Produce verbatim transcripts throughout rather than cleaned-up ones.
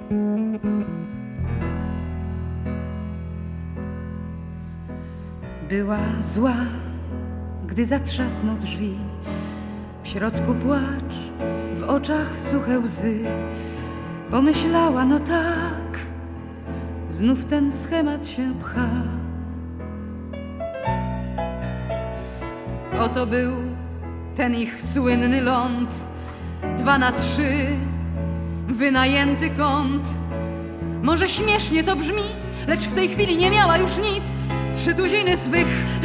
Była zła, gdy zatrzasnął drzwi. W środku płacz, w oczach suche łzy. Pomyślała, no tak, znów ten schemat się pcha. Oto był ten ich słynny ląd, dwa na trzy, wynajęty kąt. Może śmiesznie to brzmi, lecz w tej chwili nie miała już nic. Trzy tuziny swych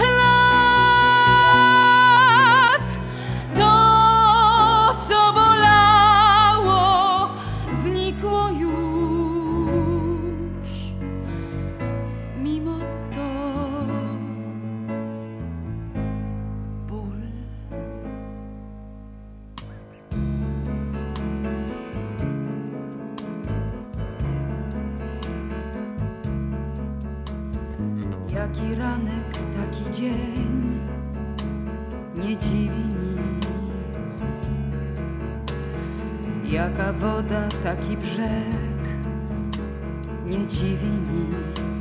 lat. To, co bolało, znikło już. Mimo to ból. Jaki ranek, taki dzień, nie dziwi nic. Jaka woda, taki brzeg, nie dziwi nic.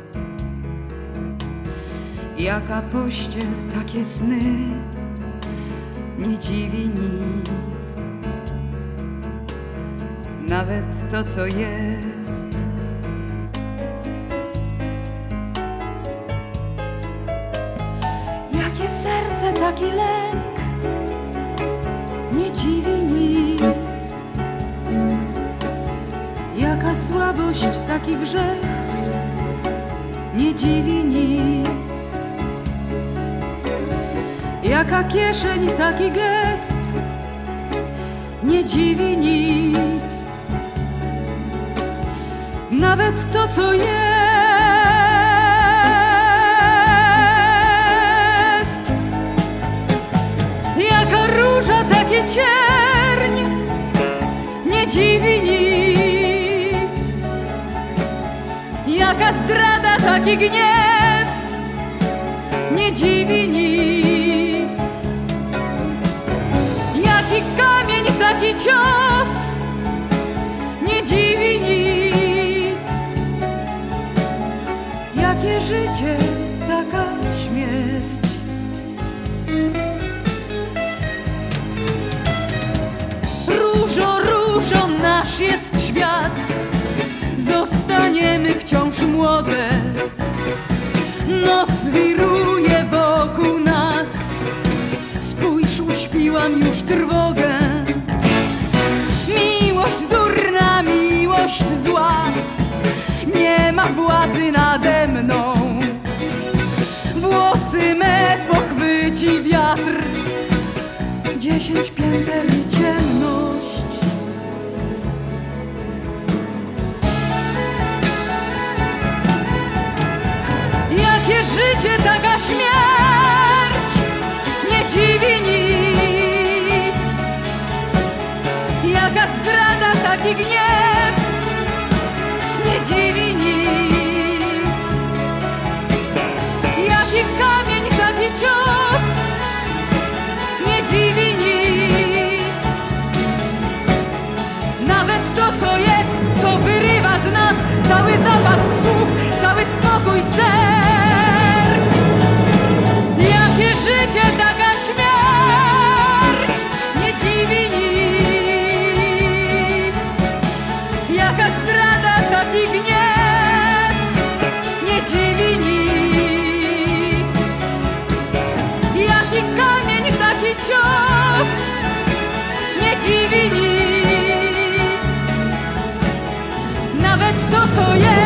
Jaka pościel, takie sny, nie dziwi nic. Nawet to, co jest. Serce, taki lęk, nie dziwi nic. Jaka słabość, taki grzech, nie dziwi nic. Jaka kieszeń, taki gest, nie dziwi nic. Nawet to, co jest. Taki cierń, nie dziwi nic. Jaka zdrada, taki gniew, nie dziwi nic. Jaki kamień, taki cios, nie dziwi nic. Jakie życie, taka śmierć. Różo, różo, nasz jest świat. Zostaniemy wciąż młode. Noc wiruje wokół nas. Spójrz, uśpiłam już trwogę. Miłość durna, miłość zła, nie ma władzy nade mną. Włosy me pochwyci wiatr. Dziesięć pięter i ciemność. Jakie życie, taka śmierć, nie dziwi nic. Jaka zdrada, taki gniew, nie dziwi nic. Jaki kamień, taki cios, nie dziwi nic. Nawet to, co jest, co wyrywa z nas cały zapas słów, cały spokój serc. Jakie życie, taka śmierć, nie dziwi nic. Jaka zdrada, taki gniew, nie dziwi nic. Jaki kamień, taki cios, nie dziwi nic. Nawet to, co jest.